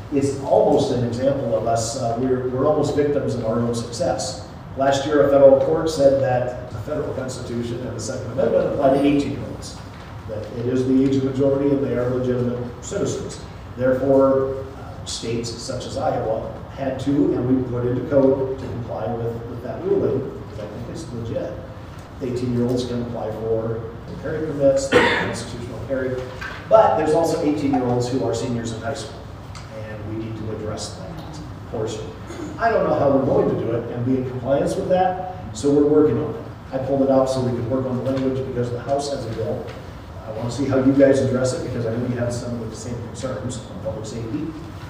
is almost an example of us, we're almost victims of our own success. Last year, a federal court said that the federal Constitution and the Second Amendment apply to 18-year-olds. That it is the age of majority and they are legitimate citizens. Therefore, states such as Iowa had to, and we put into code to comply with that ruling, because I think it's legit. 18-year-olds can apply for carry permits, constitutional carry, but there's also 18-year-olds who are seniors in high school, and we need to address that portion. I don't know how we're going to do it and be in compliance with that, so we're working on it. I pulled it out so we could work on the language because the House has a bill. I want to see how you guys address it because I know you have some of the same concerns on public safety.